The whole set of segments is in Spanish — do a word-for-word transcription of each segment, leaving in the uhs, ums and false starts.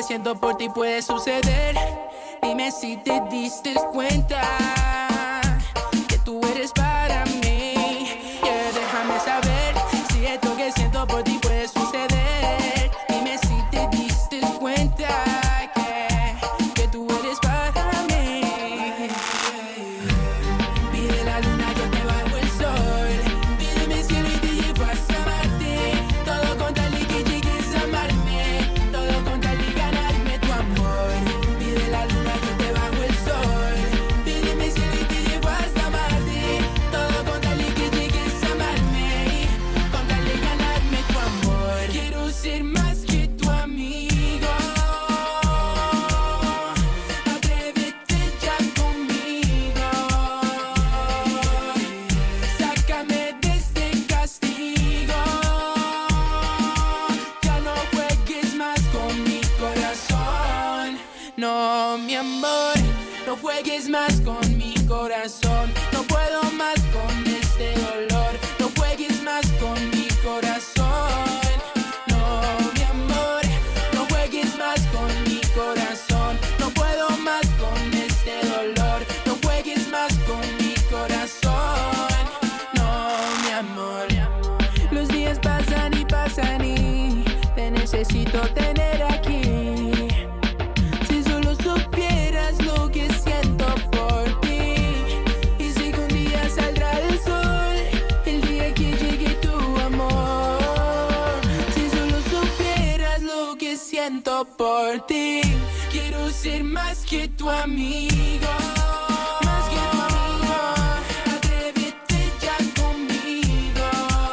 siento por ti puede suceder. Dime si te diste cuenta que tú eres para mí. Yeah, déjame saber si esto que siento por ti puede suceder. Dime si te diste cuenta que, que tú eres para mí. Pide la luna, yo te bajo el sol. Pídeme cielo y te llevo hasta Marte. Todo con tal y que llegues a amarme. Todo con tal y ganarme tu amor. Pide la luna, yo te bajo el sol. Pídeme cielo y te llevo hasta Marte. Todo con tal y que llegues a amarme. Con tal y ganarme tu amor. Quiero ser más que tu amigo. Atrévete ya conmigo. Sácame de este castigo. Ya no juegues más con mi corazón. No, mi amor, no juegues más con mi corazón. No puedo más con este dolor. No juegues más con mi corazón. No, mi amor, no juegues más con mi corazón. No puedo más con este dolor. No juegues más con mi corazón. No, mi amor. Los días pasan y pasan y te necesito tener aquí. Si solo supieras lo que siento por ti. Y sé que un día saldrá el sol, el día que llegue tu amor. Si solo supieras lo que siento por ti. Quiero ser más que tu amigo. Más que tu amigo. Atrévete ya conmigo.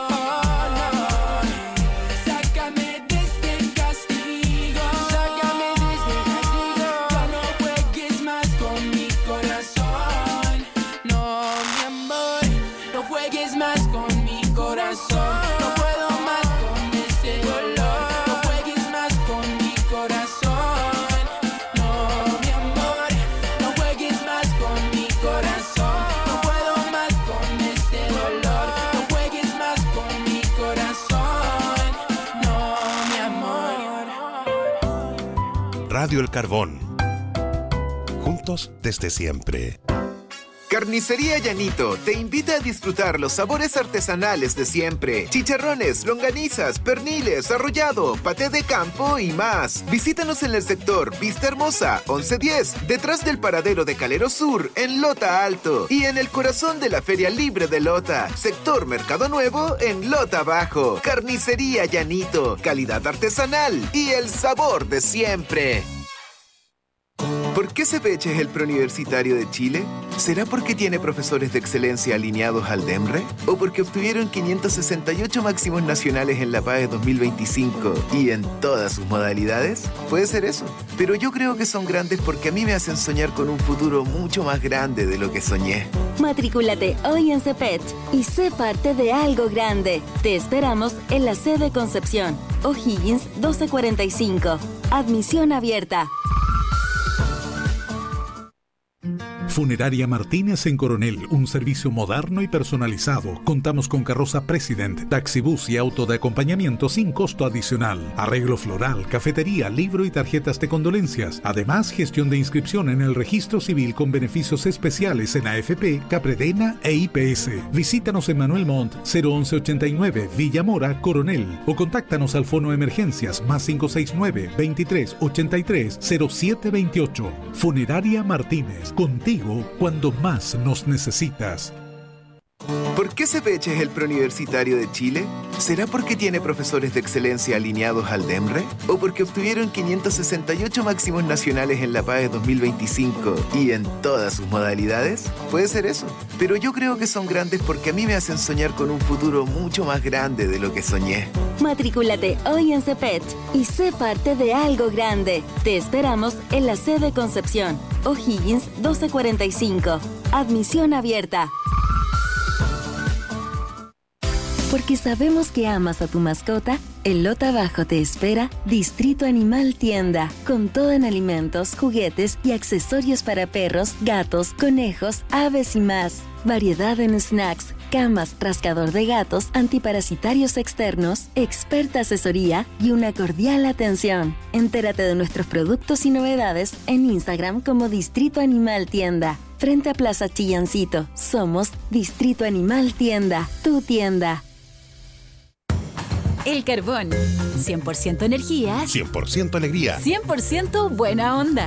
Sácame de este castigo. Sácame de este castigo. Ya no juegues más con mi corazón. No, mi amor, no juegues más con mi corazón. No puedo más con este dolor. No juegues más con mi corazón. No, mi amor, no juegues más con mi corazón. No puedo más con este dolor. No juegues más con mi corazón. No, mi amor. Radio El Carbón. Juntos desde siempre. Carnicería Llanito te invita a disfrutar los sabores artesanales de siempre. Chicharrones, longanizas, perniles, arrollado, paté de campo y más. Visítanos en el sector Vista Hermosa, once diez, detrás del paradero de Calero Sur, en Lota Alto. Y en el corazón de la Feria Libre de Lota, sector Mercado Nuevo, en Lota Bajo. Carnicería Llanito, calidad artesanal y el sabor de siempre. ¿Por qué Cepeche es el preuniversitario de Chile? ¿Será porque tiene profesores de excelencia alineados al DEMRE? ¿O porque obtuvieron quinientos sesenta y ocho máximos nacionales en la PAE dos mil veinticinco y en todas sus modalidades? Puede ser eso. Pero yo creo que son grandes porque a mí me hacen soñar con un futuro mucho más grande de lo que soñé. Matrículate hoy en Cepech y sé parte de algo grande. Te esperamos en la sede Concepción, O'Higgins doce cuarenta y cinco. Admisión abierta. Funeraria Martínez en Coronel, un servicio moderno y personalizado. Contamos con carroza President, taxibús y auto de acompañamiento sin costo adicional. Arreglo floral, cafetería, libro y tarjetas de condolencias. Además, gestión de inscripción en el registro civil con beneficios especiales en A F P, Capredena e I P S. Visítanos en Manuel Montt, cero once ochenta y nueve, Villa Mora, Coronel. O contáctanos al fono emergencias más cinco seis nueve, veintitrés ochenta y tres, cero siete veintiocho. Funeraria Martínez, contigo cuando más nos necesitas. ¿Por qué Cepeche es el preuniversitario de Chile? ¿Será porque tiene profesores de excelencia alineados al DEMRE? ¿O porque obtuvieron quinientos sesenta y ocho máximos nacionales en la PAE dos mil veinticinco y en todas sus modalidades? Puede ser eso. Pero yo creo que son grandes porque a mí me hacen soñar con un futuro mucho más grande de lo que soñé. Matrículate hoy en Cepech y sé parte de algo grande. Te esperamos en la sede Concepción, O'Higgins doce cuarenta y cinco. Admisión abierta. Porque sabemos que amas a tu mascota, en Lota Bajo te espera Distrito Animal Tienda, con todo en alimentos, juguetes y accesorios para perros, gatos, conejos, aves y más. Variedad en snacks, camas, rascador de gatos, antiparasitarios externos, experta asesoría y una cordial atención. Entérate de nuestros productos y novedades en Instagram como Distrito Animal Tienda. Frente a Plaza Chillancito, somos Distrito Animal Tienda, tu tienda. El Carbón, cien por ciento energía, cien por ciento alegría, cien por ciento buena onda.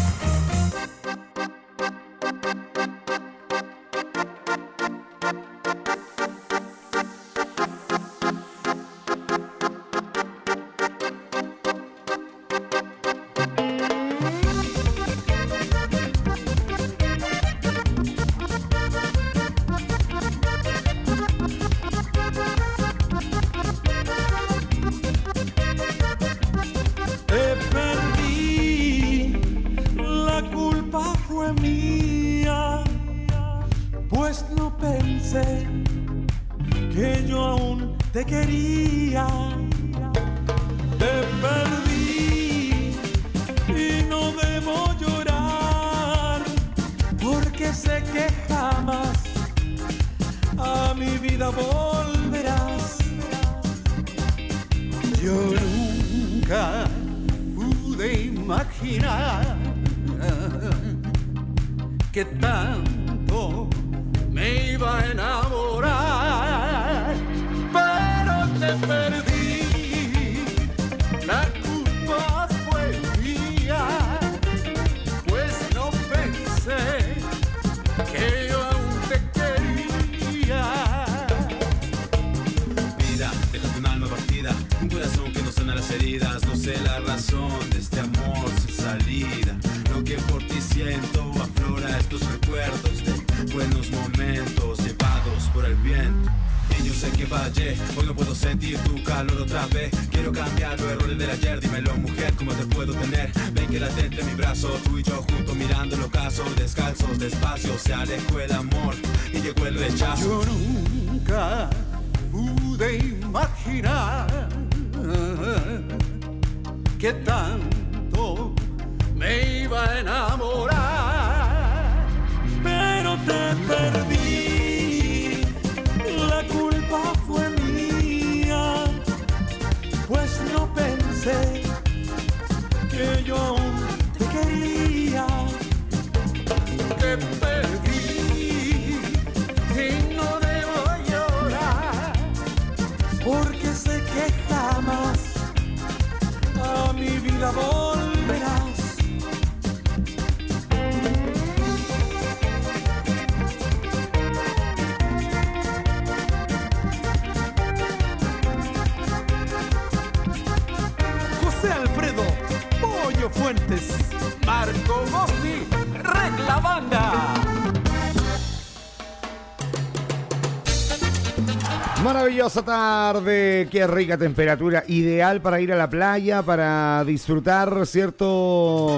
Maravillosa tarde, qué rica temperatura, ideal para ir a la playa, para disfrutar, ¿cierto?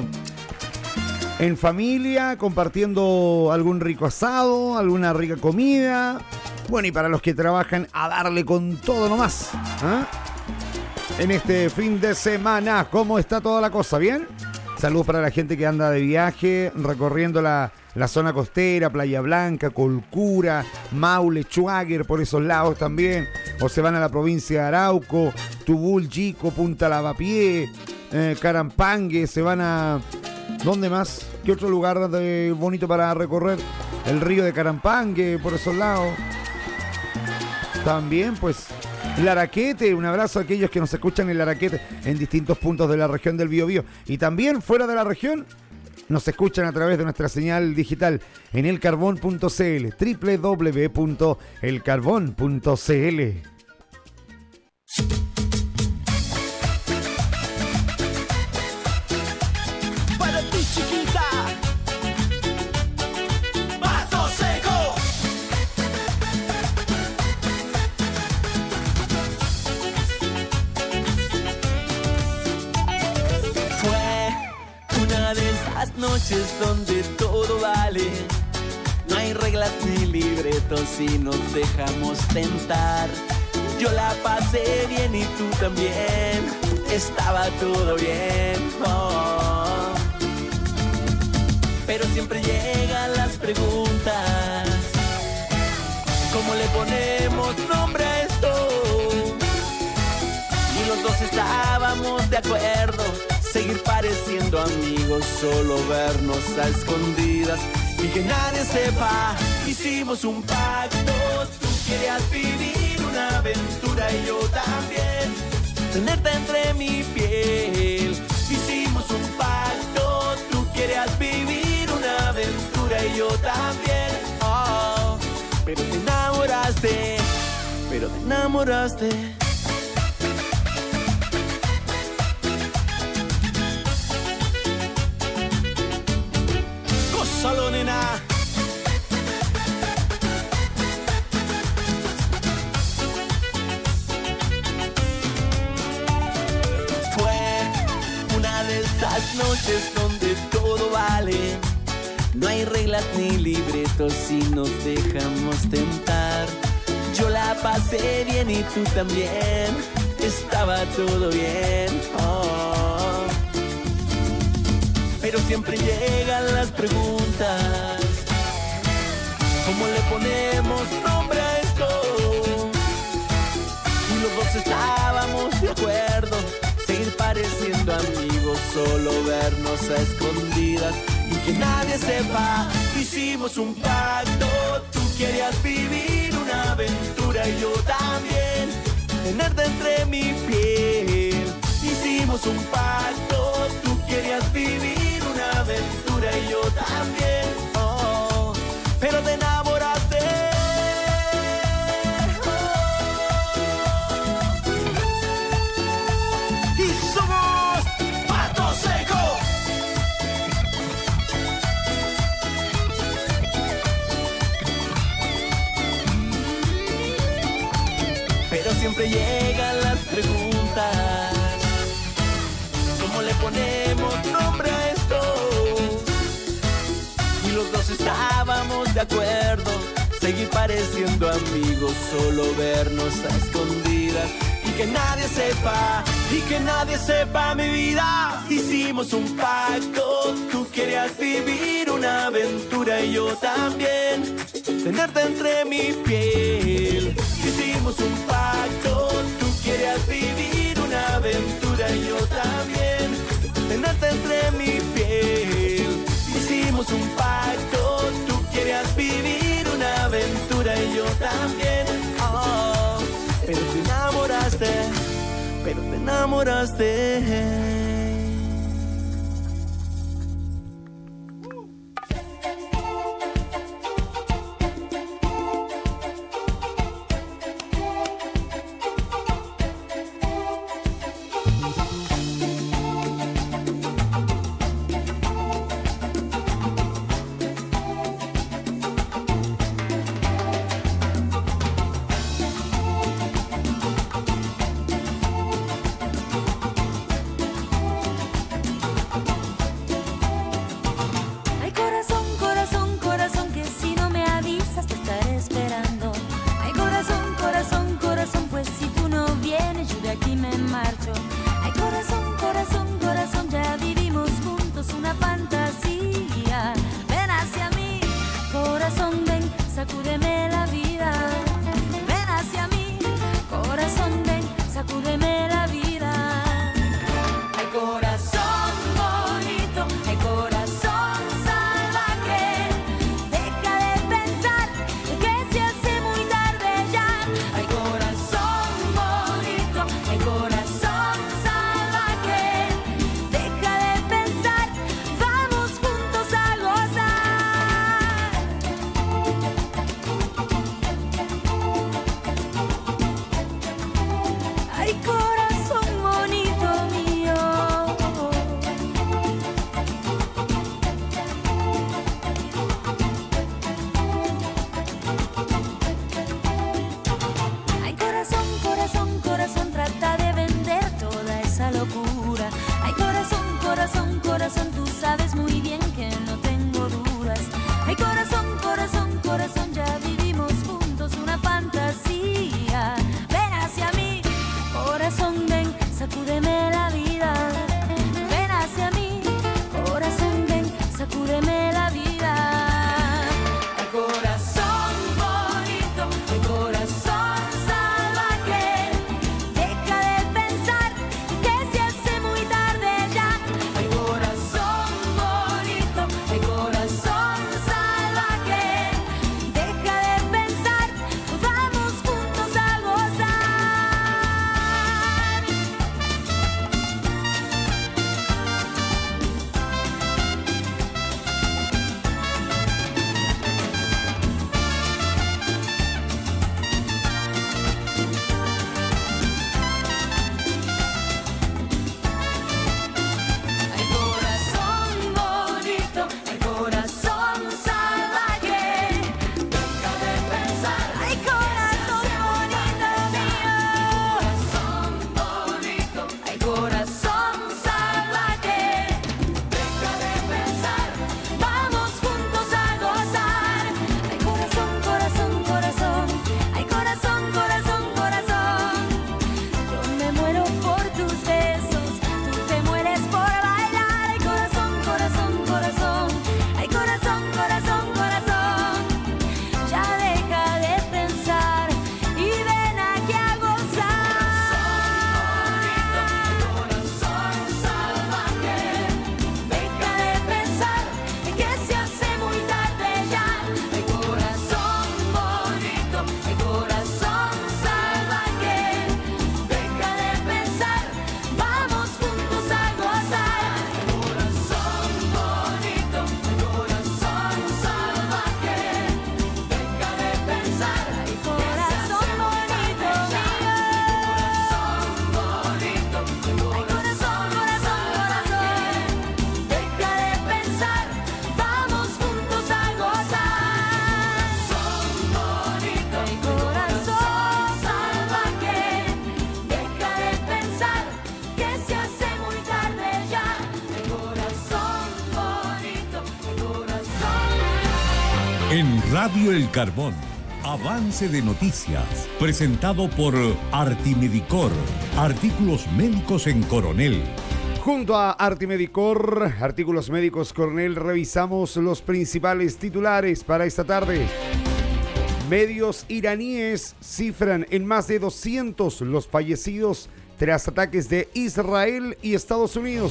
En familia, compartiendo algún rico asado, alguna rica comida. Bueno, y para los que trabajan, a darle con todo nomás, ¿eh? En este fin de semana, ¿cómo está toda la cosa? ¿Bien? Saludos para la gente que anda de viaje, recorriendo la, la zona costera, Playa Blanca, Colcura, Maule, Chuáguer, por esos lados también. O se van a la provincia de Arauco, Tubul, Chico, Punta Lavapié, eh, Carampangue, se van a... ¿Dónde más? ¿Qué otro lugar de, bonito para recorrer? El río de Carampangue, por esos lados. También, pues... Laraquete, un abrazo a aquellos que nos escuchan en Laraquete, en distintos puntos de la región del Biobío. Y también fuera de la región, nos escuchan a través de nuestra señal digital en elcarbón punto c l, doble u doble u doble u punto elcarbón punto c l. Para ti, chiquita. Paso Seco. Fue una de esas noches donde todo vale. No hay reglas ni libretos y nos dejamos tentar. Yo la pasé bien y tú también. Estaba todo bien, oh. Pero siempre llegan las preguntas. ¿Cómo le ponemos nombre a esto? Y los dos estábamos de acuerdo, seguir pareciendo amigos, solo vernos a escondidas y que nadie sepa. Hicimos un pacto, tú querías vivir una aventura y yo también, tenerte entre mi piel. Hicimos un pacto, tú querías vivir una aventura y yo también. Oh, pero te enamoraste, pero te enamoraste. Gózalo, nena. Estas noches donde todo vale, no hay reglas ni libretos y nos dejamos tentar. Yo la pasé bien y tú también, estaba todo bien. Oh. Pero siempre llegan las preguntas, ¿cómo le ponemos nombre a esto? Y los dos estábamos de acuerdo, seguir pareciendo amigos, solo vernos a escondidas y que nadie sepa. Hicimos un pacto, tú querías vivir una aventura y yo también, tenerte entre mi piel. Hicimos un pacto, tú querías vivir una aventura y yo también. Oh, pero te enamoraste. Siempre llegan las preguntas, ¿cómo le ponemos nombre a esto? Y los dos estábamos de acuerdo, seguir pareciendo amigos, solo vernos a escondidas y que nadie sepa, y que nadie sepa mi vida. Hicimos un pacto, tú querías vivir una aventura y yo también, tenerte entre mi piel. Hicimos un pacto, tú querías vivir una aventura y yo también, tenerte entre mi piel. Hicimos un pacto, tú querías vivir una aventura y yo también. Oh, pero te enamoraste, pero te enamoraste. En Radio El Carbón, avance de noticias, presentado por Artimedicor, artículos médicos en Coronel. Junto a Artimedicor, artículos médicos Coronel, revisamos los principales titulares para esta tarde. Medios iraníes cifran en más de doscientos los fallecidos tras ataques de Israel y Estados Unidos.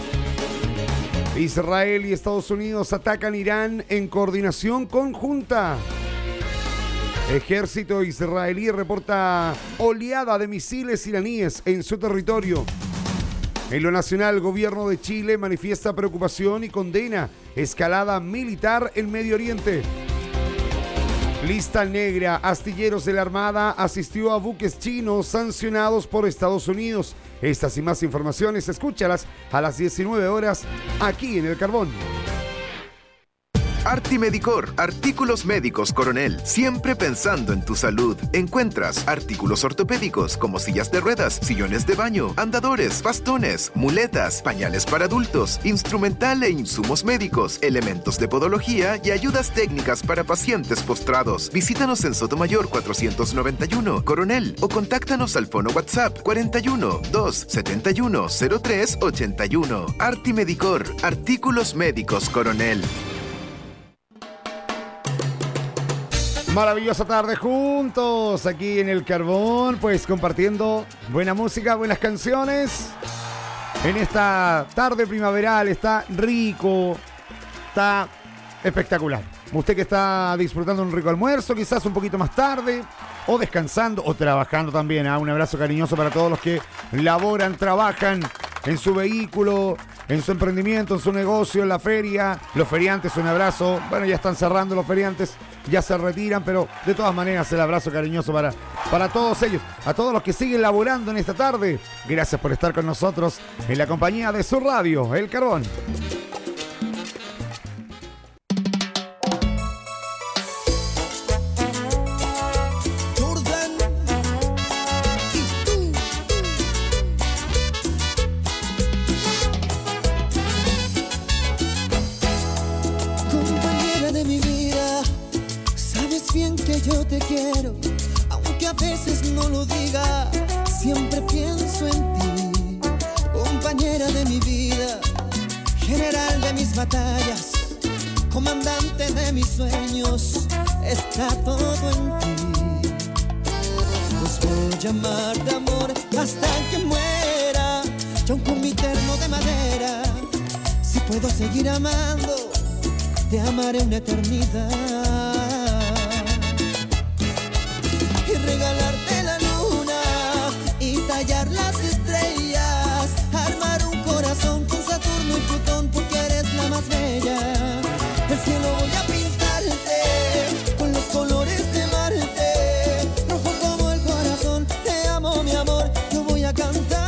Israel y Estados Unidos atacan Irán en coordinación conjunta. Ejército israelí reporta oleada de misiles iraníes en su territorio. En lo nacional, el gobierno de Chile manifiesta preocupación y condena escalada militar en Medio Oriente. Lista negra, astilleros de la Armada asistió a buques chinos sancionados por Estados Unidos. Estas y más informaciones, escúchalas a las diecinueve horas aquí en El Carbón. Artimedicor, artículos médicos Coronel, siempre pensando en tu salud. Encuentras artículos ortopédicos como sillas de ruedas, sillones de baño, andadores, bastones, muletas, pañales para adultos, instrumental e insumos médicos, elementos de podología y ayudas técnicas para pacientes postrados. Visítanos en Sotomayor cuatrocientos noventa y uno, Coronel, o contáctanos al fono WhatsApp cuarenta y uno, dos setenta y uno, cero tres ochenta y uno. Artimedicor, artículos médicos Coronel. Maravillosa tarde juntos aquí en El Carbón, pues compartiendo buena música, buenas canciones. En esta tarde primaveral está rico, está espectacular. Usted que está disfrutando un rico almuerzo, quizás un poquito más tarde, o descansando, o trabajando también. ¿eh? Un abrazo cariñoso para todos los que laboran, trabajan en su vehículo, en su emprendimiento, en su negocio, en la feria. Los feriantes, un abrazo. Bueno, ya están cerrando los feriantes, ya se retiran, pero de todas maneras el abrazo cariñoso para, para todos ellos. A todos los que siguen laborando en esta tarde, gracias por estar con nosotros en la compañía de su radio, El Carbón. Yo te quiero, aunque a veces no lo diga, siempre pienso en ti, compañera de mi vida, general de mis batallas, comandante de mis sueños, está todo en ti. Pues voy a amarte amor hasta que muera, yo un comiterno de madera, si puedo seguir amando, te amaré una eternidad. Regalarte la luna y tallar las estrellas, armar un corazón con Saturno y Plutón porque eres la más bella. El cielo voy a pintarte con los colores de Marte, rojo como el corazón. Te amo mi amor, yo voy a cantarte.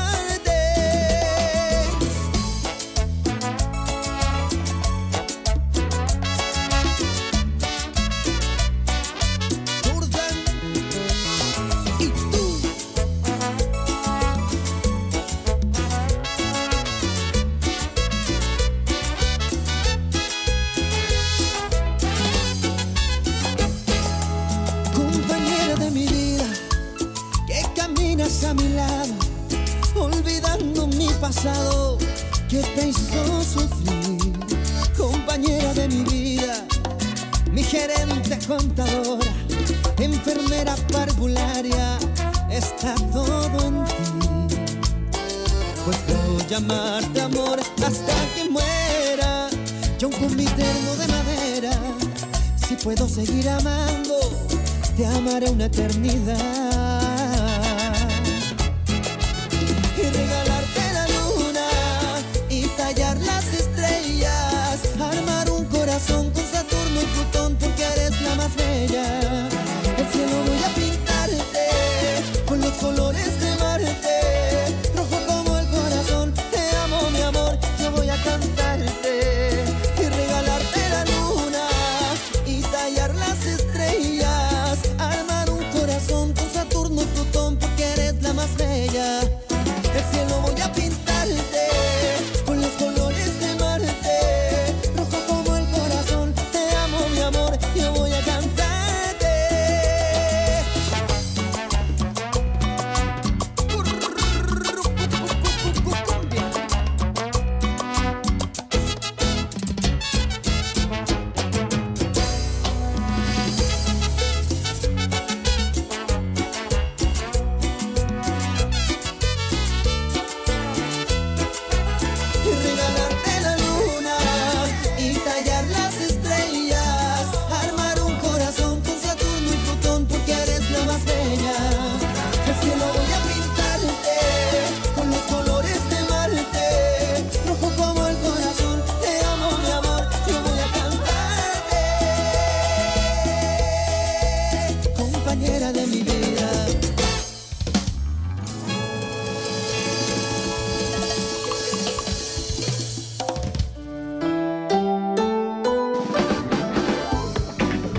A mi lado, olvidando mi pasado que te hizo sufrir, compañera de mi vida, mi gerente contadora, enfermera parvularia, está todo en ti. Pues voy a amarte amor hasta que muera, yo un comiterno de madera, si puedo seguir amando, te amaré una eternidad. Y regalarte la luna y tallar las estrellas, armar un corazón con Saturno y Plutón porque eres la más bella. El cielo voy a pintarte con los colores de Marte, rojo como el corazón. Te amo mi amor, yo voy a cantarte y regalarte la luna y tallar las estrellas, armar un corazón con Saturno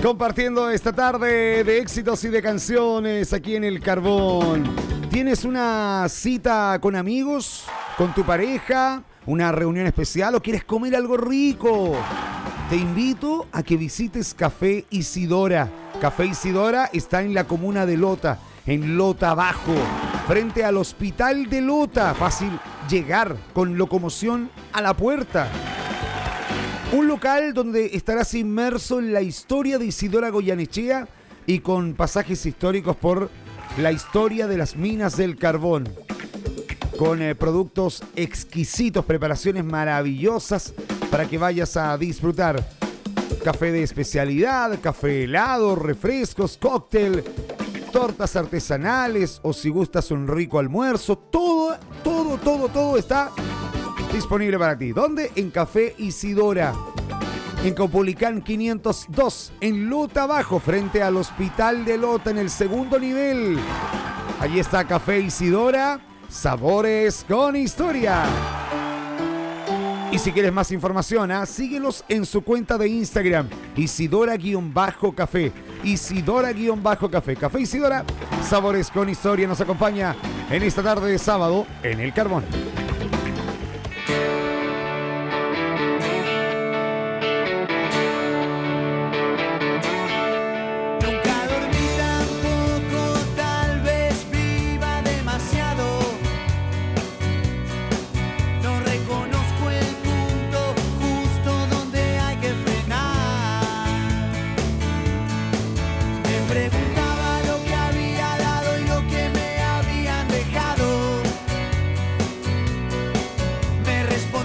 Compartiendo esta tarde de éxitos y de canciones aquí en El Carbón. ¿Tienes una cita con amigos, con tu pareja, una reunión especial o quieres comer algo rico? Te invito a que visites Café Isidora. Café Isidora está en la comuna de Lota, en Lota Bajo, frente al Hospital de Lota. Fácil llegar con locomoción a la puerta. Un local donde estarás inmerso en la historia de Isidora Goyanechea y con pasajes históricos por la historia de las minas del carbón. Con eh, productos exquisitos, preparaciones maravillosas para que vayas a disfrutar. Café de especialidad, café helado, refrescos, cóctel, tortas artesanales o si gustas un rico almuerzo. Todo, todo, todo, todo está disponible para ti. ¿Dónde? En Café Isidora. En Caupolicán quinientos dos, en Lota Bajo, frente al Hospital de Lota, en el segundo nivel. Allí está Café Isidora, sabores con historia. Y si quieres más información, ¿eh? síguelos en su cuenta de Instagram, Isidora-Café. Isidora-Café. Café Isidora, sabores con historia, nos acompaña en esta tarde de sábado en El Carbón. Me respondió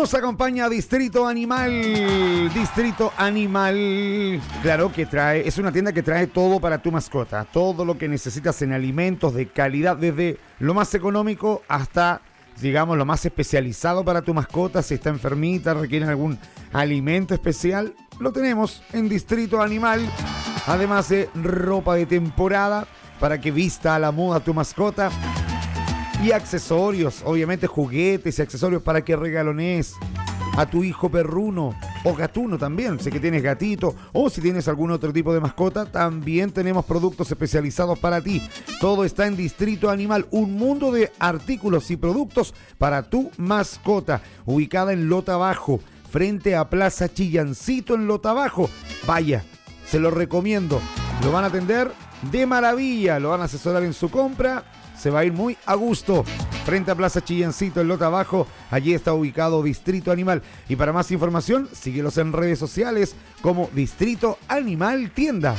Nos acompaña Distrito Animal. Distrito Animal, claro que trae, es una tienda que trae todo para tu mascota. Todo lo que necesitas en alimentos de calidad, desde lo más económico hasta, digamos, lo más especializado para tu mascota. Si está enfermita, requiere algún alimento especial, lo tenemos en Distrito Animal. Además de ropa de temporada para que vista a la moda tu mascota. Y accesorios, obviamente juguetes y accesorios para que regalones a tu hijo perruno o gatuno también. Si que tienes gatito o si tienes algún otro tipo de mascota, también tenemos productos especializados para ti. Todo está en Distrito Animal, un mundo de artículos y productos para tu mascota. Ubicada en Lota Bajo, frente a Plaza Chillancito en Lota Bajo. Vaya, se lo recomiendo. Lo van a atender de maravilla, lo van a asesorar en su compra. Se va a ir muy a gusto. Frente a Plaza Chillancito en Lota Bajo, allí está ubicado Distrito Animal. Y para más información, síguelos en redes sociales como Distrito Animal Tienda.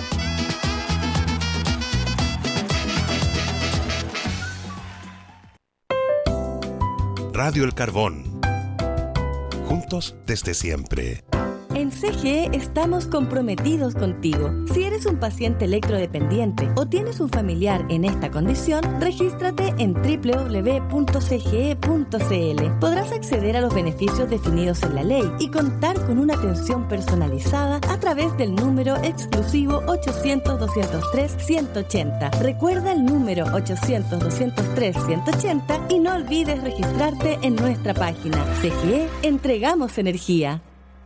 Radio El Carbón. Juntos desde siempre. En C G E estamos comprometidos contigo. Si eres un paciente electrodependiente o tienes un familiar en esta condición, regístrate en doble u doble u doble u punto c g e punto c l. Podrás acceder a los beneficios definidos en la ley y contar con una atención personalizada a través del número exclusivo ochocientos, doscientos tres, ciento ochenta. Recuerda el número ochocientos, doscientos tres, ciento ochenta y no olvides registrarte en nuestra página. C G E, entregamos energía.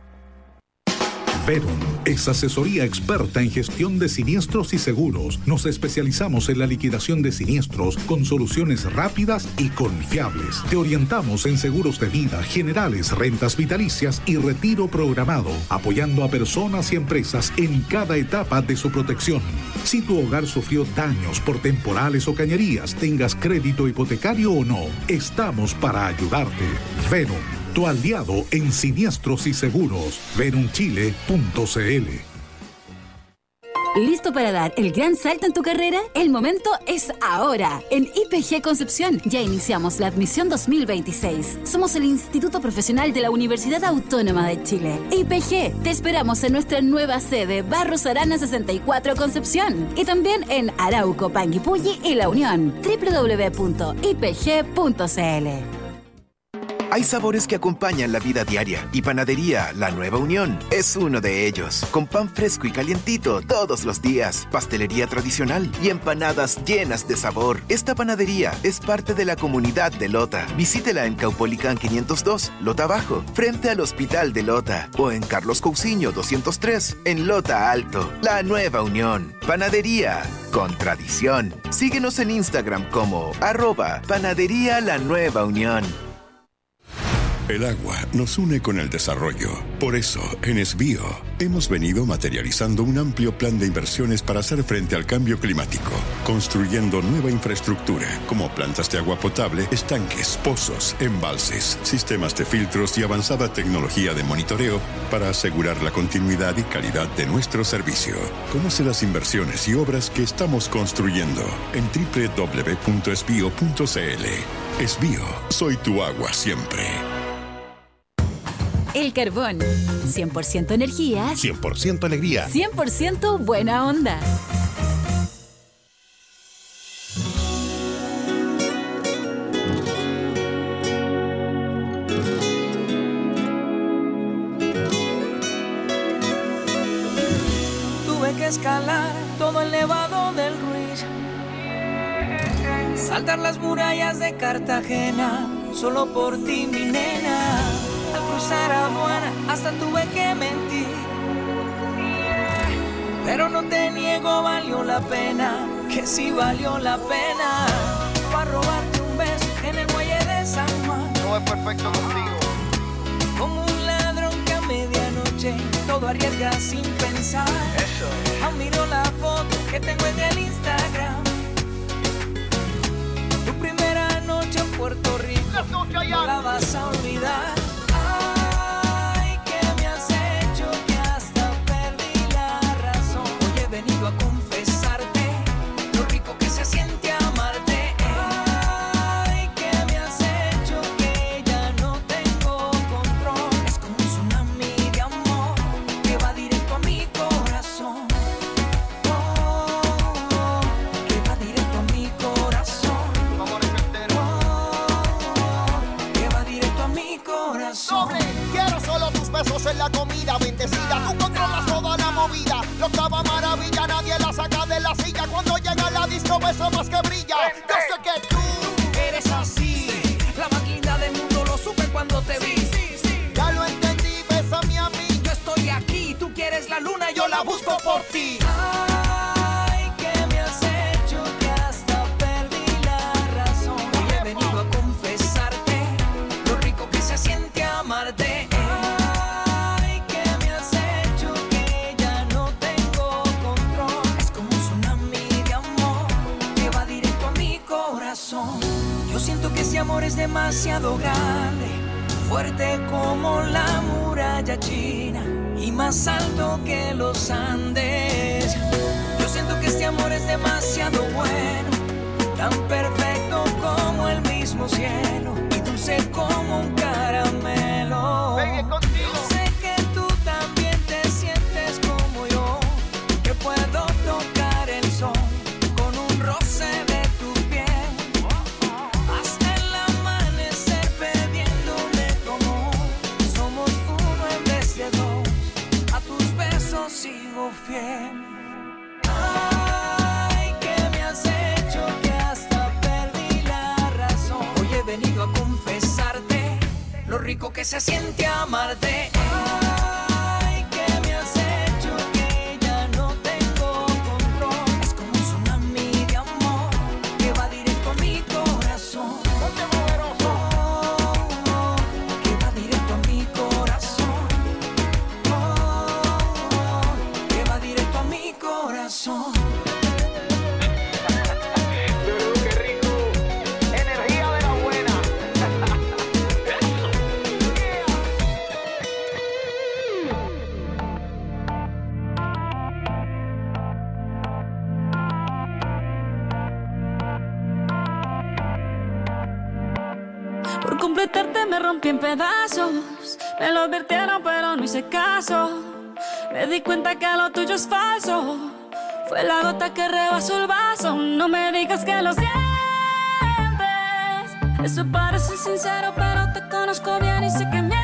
Verum es asesoría experta en gestión de siniestros y seguros. Nos especializamos en la liquidación de siniestros con soluciones rápidas y confiables. Te orientamos en seguros de vida, generales, rentas vitalicias y retiro programado, apoyando a personas y empresas en cada etapa de su protección. Si tu hogar sufrió daños por temporales o cañerías, tengas crédito hipotecario o no, estamos para ayudarte. Verum, tu aliado en siniestros y seguros. verum chile punto c l. ¿Listo para dar el gran salto en tu carrera? El momento es ahora. En I P G Concepción ya iniciamos la admisión dos mil veintiséis. Somos el Instituto Profesional de la Universidad Autónoma de Chile. I P G, te esperamos en nuestra nueva sede, Barros Arana sesenta y cuatro Concepción. Y también en Arauco, Panguipulli y La Unión. doble u doble u doble u punto i p g punto c l. Hay sabores que acompañan la vida diaria y Panadería La Nueva Unión es uno de ellos. Con pan fresco y calientito todos los días, pastelería tradicional y empanadas llenas de sabor. Esta panadería es parte de la comunidad de Lota. Visítela en Caupolicán quinientos dos, Lota Bajo, frente al Hospital de Lota, o en Carlos Cousiño doscientos tres, en Lota Alto. La Nueva Unión, panadería con tradición. Síguenos en Instagram como arroba Panadería La Nueva Unión. El agua nos une con el desarrollo. Por eso, en Esbío, hemos venido materializando un amplio plan de inversiones para hacer frente al cambio climático, construyendo nueva infraestructura, como plantas de agua potable, estanques, pozos, embalses, sistemas de filtros y avanzada tecnología de monitoreo para asegurar la continuidad y calidad de nuestro servicio. Conoce las inversiones y obras que estamos construyendo en doble u doble u doble u punto esbío punto c l. Esbío, soy tu agua siempre. El Carbón. cien por ciento energía. cien por ciento alegría. cien por ciento buena onda. Tuve que escalar todo el nevado del Ruiz, saltar las murallas de Cartagena, solo por ti, mi nena. Al cruzar aduana hasta tuve que mentir, pero no te niego, valió la pena, que sí valió la pena. Para robarte un beso en el muelle de San Juan, todo es perfecto contigo. Como un ladrón que a medianoche todo arriesga sin pensar. Eso. Aún miro la foto que tengo en el Instagram. Tu primera noche en Puerto Rico, no la vas a olvidar. Ay, que me has hecho que hasta perdí la razón. Hoy he venido a confesarte lo rico que se siente amarte. Ay, que me has hecho que ya no tengo control. maravilla, nadie la saca de la silla. Cuando llega la disco, eso más que brilla. Yo sé que tú eres así, sí. La más linda del mundo, lo supe cuando te vi. Sí, sí, sí. Ya lo entendí, bésame a mí. Yo estoy aquí, tú quieres la luna, yo la busco por ti. Ay, ¿qué me has hecho que hasta perdí la razón? Hoy he venido a confesarte lo rico que se siente amarte. Ay, ¿qué me has hecho que ya no tengo control? Es como un tsunami de amor que va directo a mi corazón. Yo siento que ese amor es demasiado grande, fuerte como la muralla china y más alto que los Andes. Yo siento que este amor es demasiado bueno, tan perfecto como el mismo cielo y dulce como un caramelo. Venga contigo. Yo sé que tú también te sientes como yo, que puedo tocar el sol con un roce de tu piel. Hasta el amanecer perdiéndome como somos uno en vez de dos. A tus besos sigo fiel. Ay, ¿qué me has hecho que hasta perdí la razón? Hoy he venido a confesarte lo rico que se siente amarte. Ay, ¿qué me has hecho que ya no tengo control? Es como un tsunami de amor que va directo a mi corazón. Oh, oh, que va directo a mi corazón. Oh, oh, que va directo a mi corazón. Pero qué rico, energía de la buena. Por completarte me rompí en pedazos. Me lo advirtieron pero no hice caso. Me di cuenta que lo tuyo es falso. Fue la gota que rebasó el vaso. No me digas que lo sientes. Eso parece sincero pero te conozco bien y sé que mientes.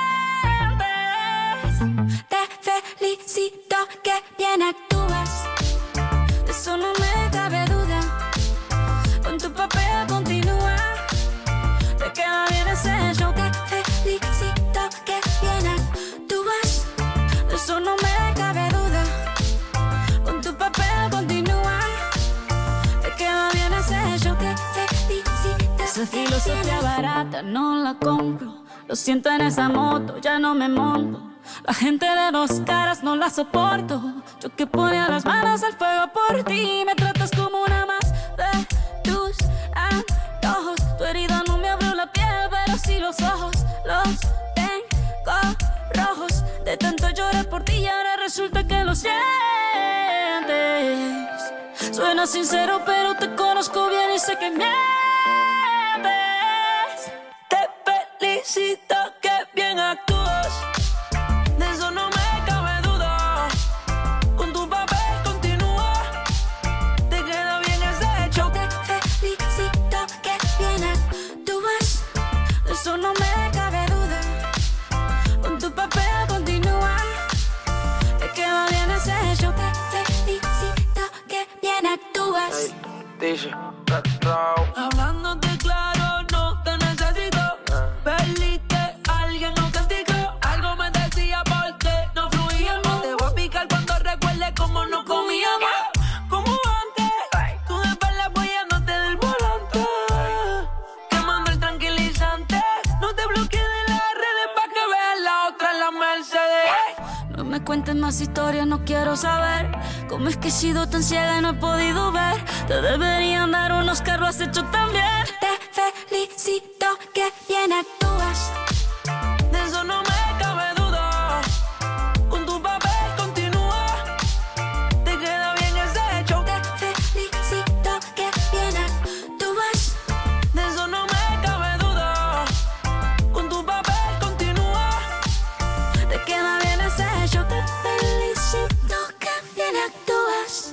Te felicito que bien actúas. De eso no me cabe duda. Con tu papel continúa. Te queda bien ese show. Te felicito que bien actúas. De eso no me cabe duda. Con tu papel continúa. Te queda bien ese show. Te felicito. Esa filosofía barata no la compro. Lo siento en esa moto, ya no me monto. La gente de dos caras no la soporto. Yo que ponía las manos al fuego por ti. Me tratas como una más de tus antojos. Tu herida no me abrió la piel, pero sí los ojos. Los tengo rojos. De tanto lloré por ti y ahora resulta que lo sientes. Suena sincero, pero te conozco bien y sé que mientes. Te felicito que bien actúas. De eso no me cabe duda. Con tu papel continúa. Te queda bien ese show. Te felicito que bien actúas. De eso no me cabe duda. Con tu papel continúa. Te queda bien ese show. Te felicito que bien actúas. Dice, Hablándote claro, no te necesito. Perdiste, alguien nos castigó. Algo me decía porque no fluíamos. Te voy a picar cuando recuerde cómo nos comíamos. Como antes, tú de espalda apoyándote del volante. Quemando el tranquilizante. No te bloquees de las redes pa' que veas la otra en la Mercedes. No me cuentes más historias, no quiero saber cómo es que he sido tan ciega y no he podido ver. Te deberían dar un Oscar, lo has hecho tan bien. Te felicito que bien actúas. De eso no me cabe duda. Con tu papel continúa. Te queda bien ese show. Te felicito que bien actúas. De eso no me cabe duda. Con tu papel continúa. Te queda bien ese show. Te felicito que bien actúas.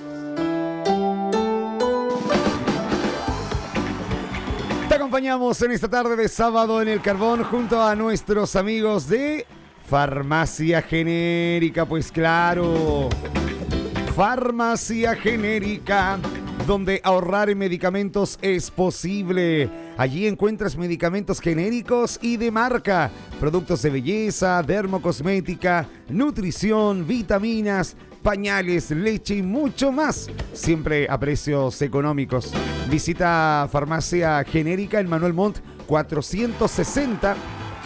Te acompañamos en esta tarde de sábado en el Carbón junto a nuestros amigos de Farmacia Genérica, pues claro. Farmacia Genérica, donde ahorrar en medicamentos es posible. Allí encuentras medicamentos genéricos y de marca, productos de belleza, dermocosmética, nutrición, vitaminas, pañales, leche y mucho más, siempre a precios económicos. Visita Farmacia Genérica en Manuel Montt cuatrocientos sesenta,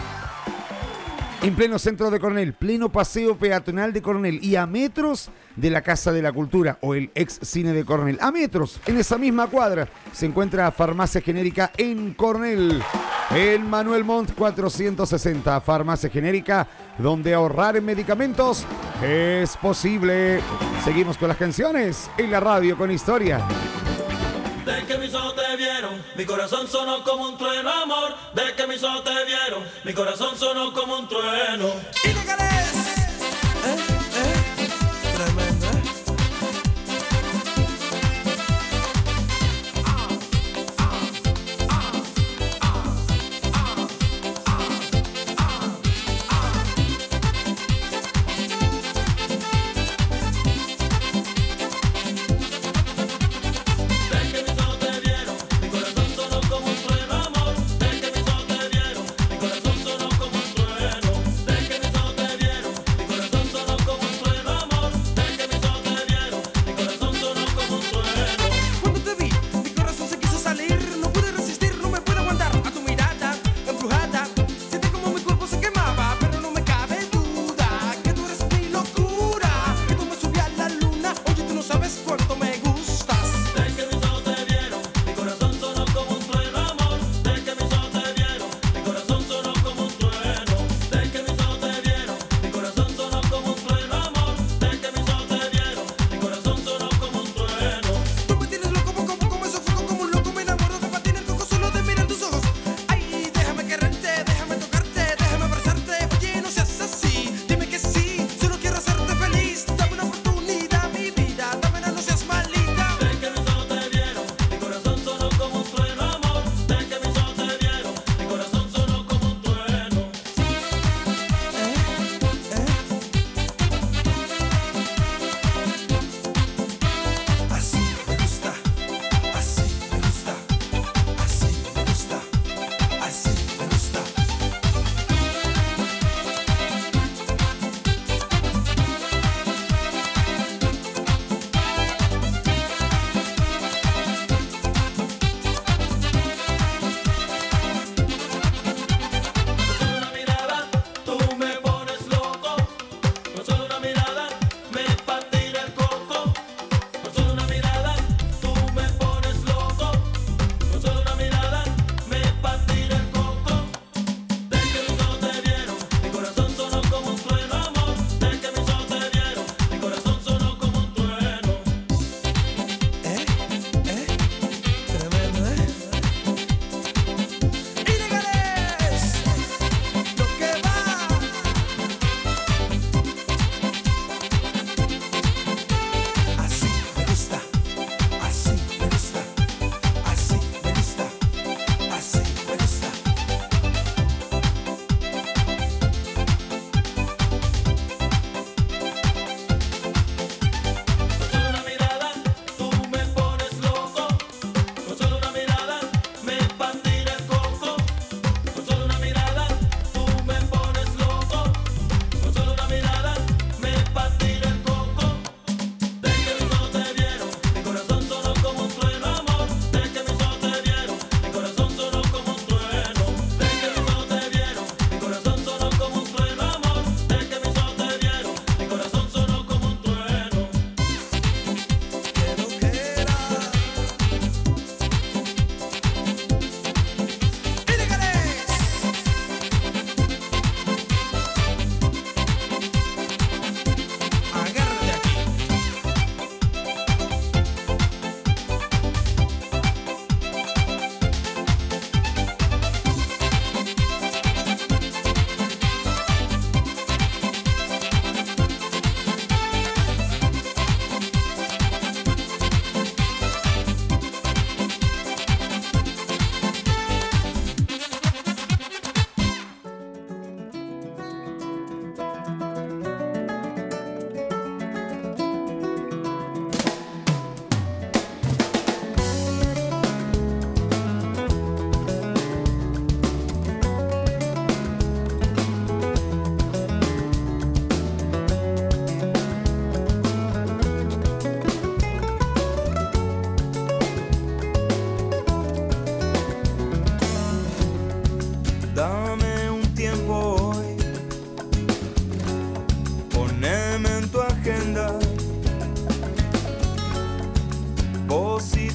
en pleno centro de Coronel, pleno paseo peatonal de Coronel y a metros de la Casa de la Cultura o el ex cine de Coronel. A metros, en esa misma cuadra, se encuentra Farmacia Genérica en Coronel. En Manuel Montt cuatrocientos sesenta, Farmacia Genérica, donde ahorrar en medicamentos es posible. Seguimos con las canciones en la radio con historia. De que mis ojos te vieron, mi corazón sonó como un trueno, amor. De que mis ojos te vieron, mi corazón sonó como un trueno. ¿Y de qué es? ¿Eh? ¿Eh? Tremendo, ¿eh? Que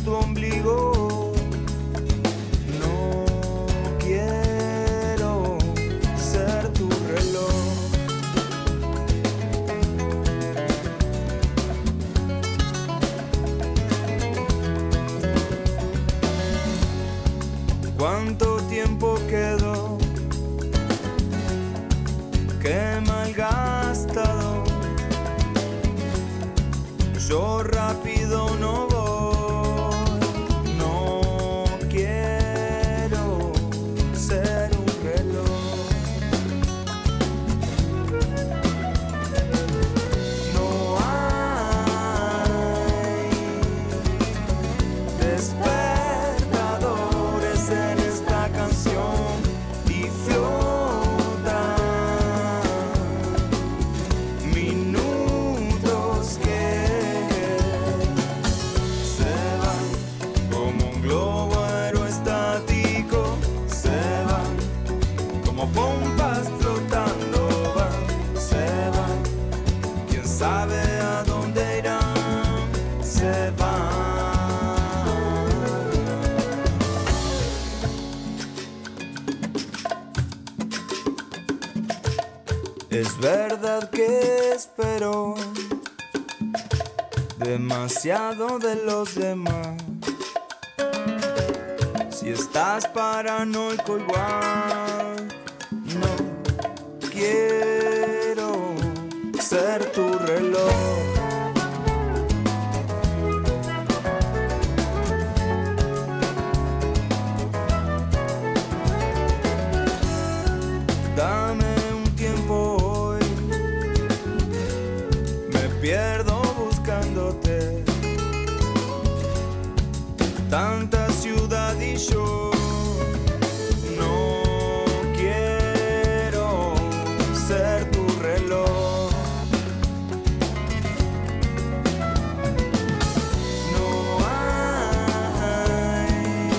tu ombligo. No quiero ser tu reloj. ¿Cuánto tiempo quedó que malgastado? Yo rápido no voy, no quiero ser un reloj. No hay despertadores en esta canción y flotan minutos que se van como un globo aerostático, se van como pompas flotando, van, se van, quién sabe a dónde irán, se van. Es verdad que espero demasiado de los demás. Si estás paranoico igual, no quiero ser tu reloj. Dame un tiempo hoy, me pierdo buscándote. Tanta ciudad y yo no quiero ser tu reloj. No hay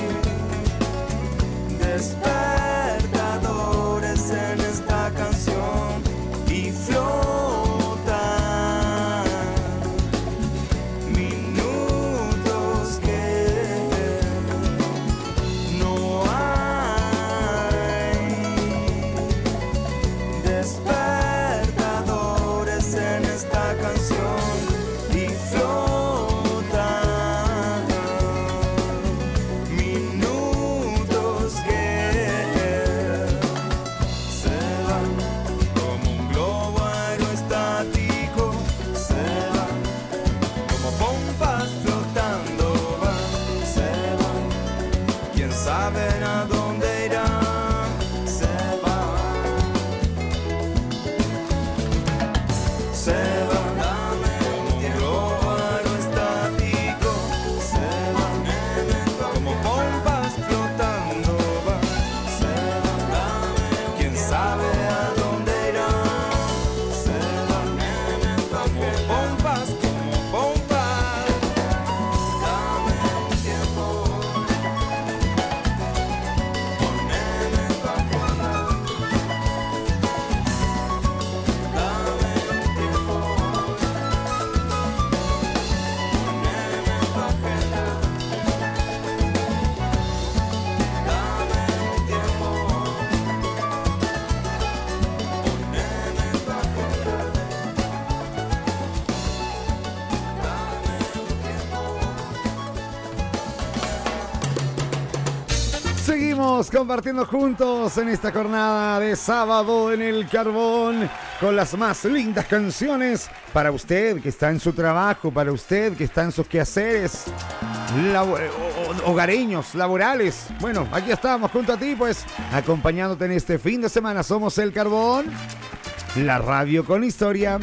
despertadores en esta canción y flotan minutos que no hay despertadores en esta canción y flotan minutos que se van como un globo aerostático, se van como pompas flotando, van, se van, quién sabe a dónde irán, se van, se van, como un globo aerostático, se van, como pompas flotando, van, se van, quién sabe a dónde irán, se van, como pompas, como pompas. Dame un tiempo, poneme en tu agenda. Dame un tiempo, poneme en tu agenda. Dame un tiempo, poneme en tu agenda. Seguimos compartiendo juntos en esta jornada de sábado en el Carbón con las más lindas canciones para usted que está en su trabajo, para usted que está en sus quehaceres labo- o- hogareños, laborales. Bueno, aquí estamos junto a ti, pues, acompañándote en este fin de semana. Somos el Carbón, la radio con historia.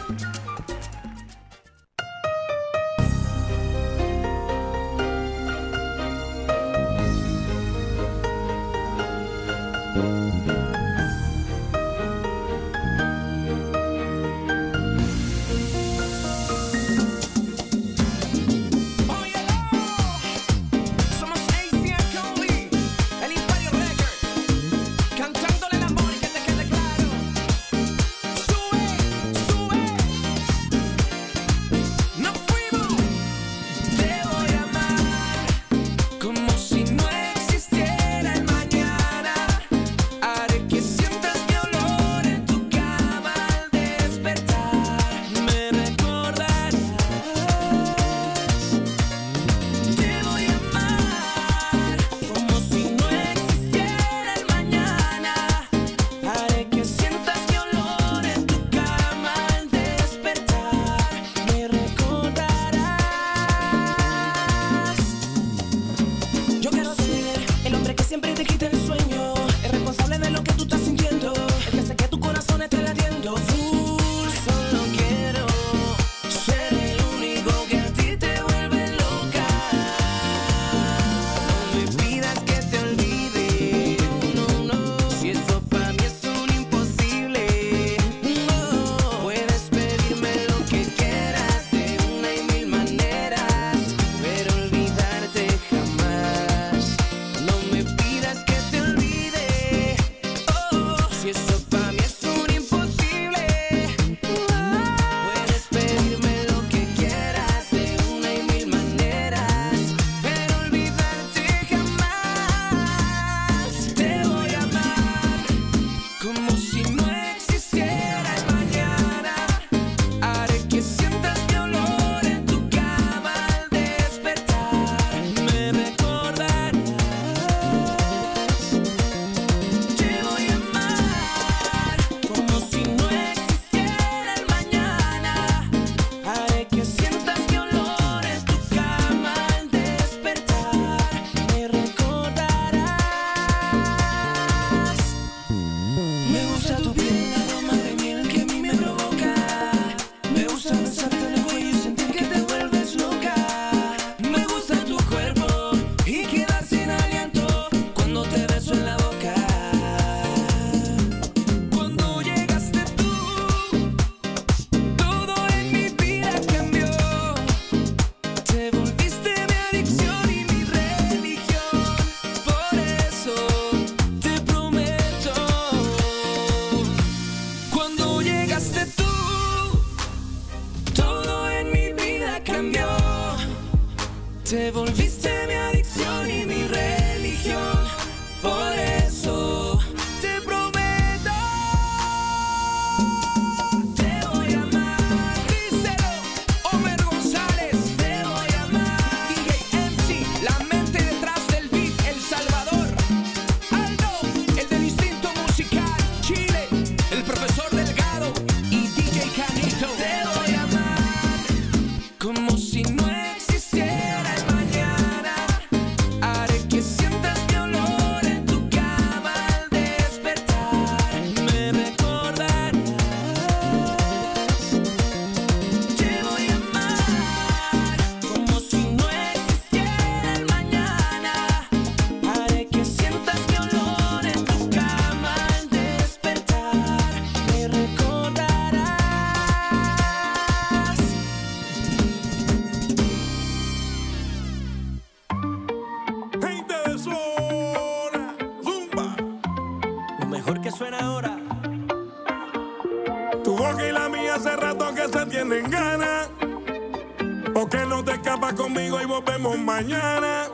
Somos A C and Coli, el Imperio Record, cantándole la Mónica que te quede claro. Sube, sube. Te volviste mi adicción y mi religión. Por eso te prometo, te voy a amar. Díselo, Homer González, te voy a amar. D J M C, la mente detrás del beat, El Salvador. Aldo, el del instinto musical, Chile, el profesor Delgado y D J Canito. Te voy a amar como si no existiera el mañana. Haré que sientas mi olor en tu cama al despertar. Me recordarás. Te voy a amar como si no existiera el mañana. Haré que sientas mi olor en tu cama al despertar. Me recordarás. Gente de zona, zumba. Lo mejor que suena ahora. Tu boca y la mía hace rato que se tienen ganas. Porque no te escapas conmigo y volvemos mañana.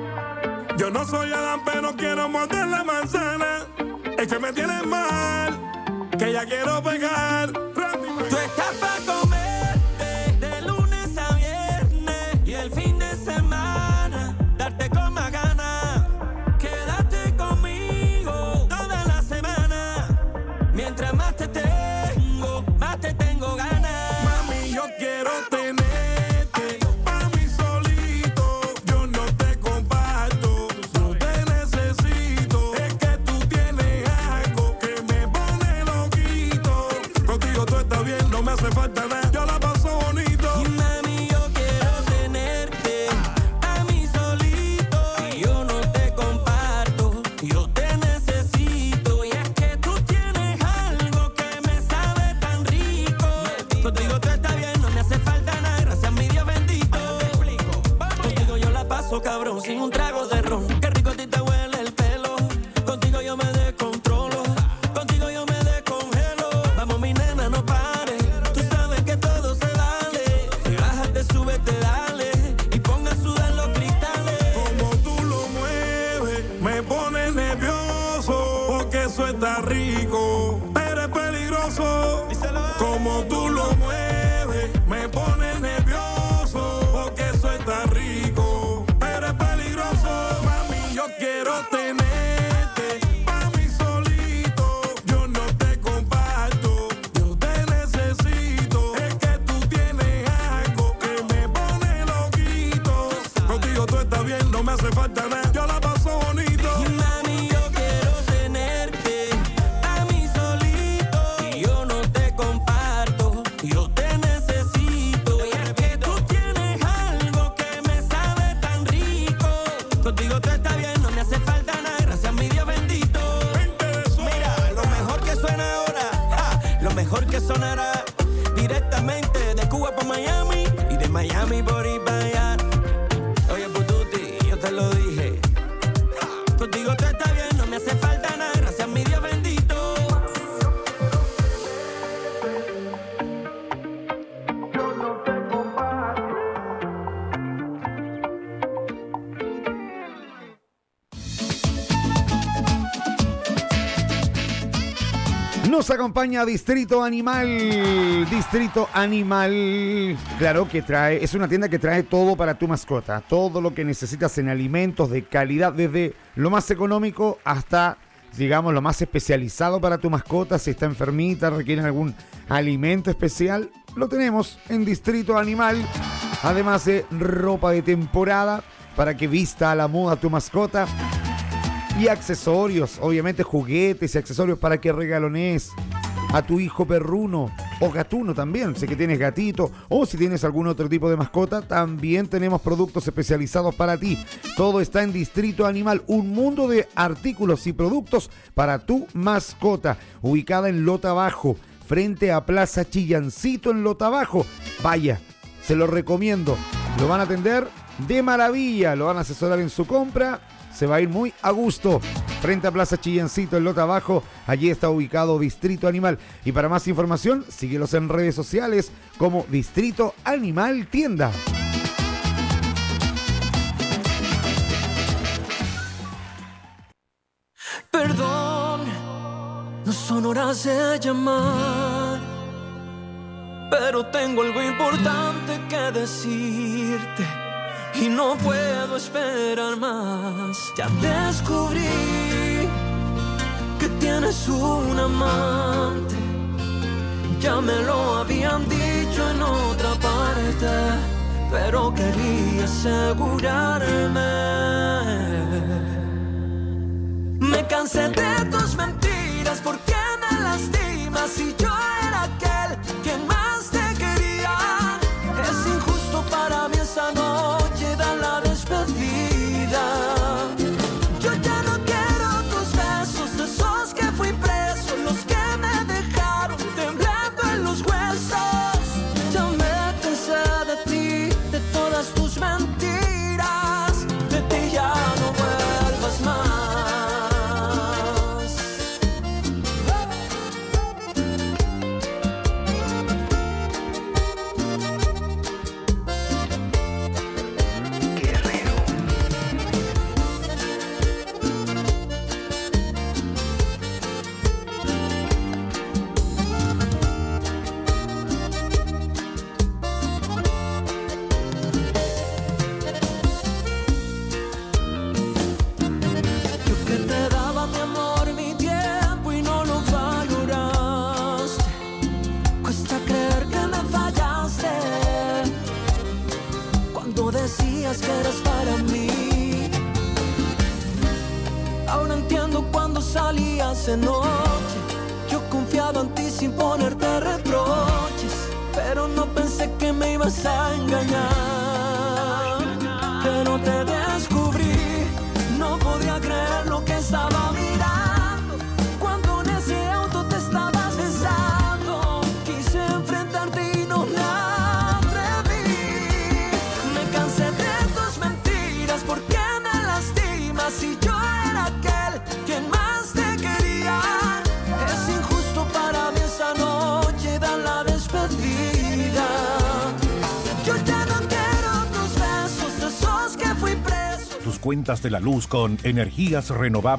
Yo no soy Adán, pero quiero morder la manzana. Es que me tienes mal, que ya quiero pegar. Tú estás pa' comerte de lunes a viernes y el fin de semana darte con más ganas. Quédate conmigo toda la semana. Mientras más te tengo, más te tengo ganas. Mami, yo quiero tenerte pa' mí solito. Yo no te comparto, no te necesito. Es que tú tienes algo que me pone loquito. Contigo todo está bien, no me hace falta nada. Yo la paso bonito. Y mami, yo quiero tenerte a mí solito. Y yo no te comparto, yo te necesito. Y es que tú tienes algo que me sabe tan rico. Contigo todo está bien, no me hace falta nada. Gracias a mi Dios bendito. Contigo yo la paso cabrón, sin un trago de ron. Qué rico a ti te huele el pelo. Contigo yo me descontrolo. Contigo yo me descongelo. Vamos mi nena, no pares. Tú sabes que todo se vale. Si bajas te subes, te dale. Y ponga a sudar los cristales. Como tú lo mueves, me pones nervioso. Porque eso está rico, pero es peligroso. Como tú lo mueves, me pones nervioso. Porque eso está rico, pero es peligroso. Mami, yo quiero tenerte pa' mí solito. Yo no te comparto, yo te necesito. Es que tú tienes algo que me pone loquito. Contigo todo está bien, no me hace falta nada. Yo la paso bonito. Y mami, yo quiero tenerte a mí solito. Y yo no te comparto, yo te necesito. Y es que tú tienes algo que me sabe tan rico. Contigo todo está bien, no me hace falta nada. Gracias a mi Dios bendito. Mira, lo mejor que suena ahora, ja, lo mejor que sonará. Directamente de Cuba para Miami y de Miami por ir para allá. Oye, Pututi, yo te lo dije. Contigo todo está bien, no me hace falta nada. Gracias a mi Dios bendito. Nos acompaña Distrito Animal. Distrito Animal, claro que trae, es una tienda que trae todo para tu mascota. Todo lo que necesitas en alimentos de calidad, desde lo más económico hasta, digamos, lo más especializado para tu mascota. Si está enfermita, requiere algún alimento especial, lo tenemos en Distrito Animal. Además de ropa de temporada para que vista a la moda tu mascota. Y accesorios, obviamente juguetes y accesorios para que regalones a tu hijo perruno o gatuno también. Si que tienes gatito o si tienes algún otro tipo de mascota, también tenemos productos especializados para ti. Todo está en Distrito Animal, un mundo de artículos y productos para tu mascota. Ubicada en Lota Bajo, frente a Plaza Chillancito en Lota Bajo. Vaya, se lo recomiendo. Lo van a atender de maravilla, lo van a asesorar en su compra. Se va a ir muy a gusto. Frente a Plaza Chillancito en Lota Bajo, allí está ubicado Distrito Animal. Y para más información, síguelos en redes sociales como Distrito Animal Tienda. son horas de llamar, pero tengo algo importante que decirte y no puedo esperar más. Ya descubrí que tienes un amante, ya me lo habían dicho en otra parte, pero quería asegurarme. Me cansé de tus mentiras, ¿por qué me lastimas si yo era aquel quien más te quería? Es injusto para mí esa noche dar la despedida. Yo ya no quiero tus besos, de esos que fui preso, los que me dejaron temblando en los huesos. Ya me cansé de ti, de todas tus mentiras, de ti ya no vuelvas más. Decías que eras para mí. Ahora entiendo cuando salías de noche. Yo confiaba en ti sin ponerte reproches, pero no pensé que me ibas a engañar. Pero te descubrí, no podía creer lo que estaba mirando. Cuando en ese auto te estabas besando, quise enfrentarte y no me atreví. Me cansé de tus mentiras, ¿por qué me lastimas si yo era aquel quien más te quería? Es injusto para mí esa noche dar la despedida. Yo ya no quiero tus besos, de esos que fui preso. Tus cuentas de la luz con energías renovables.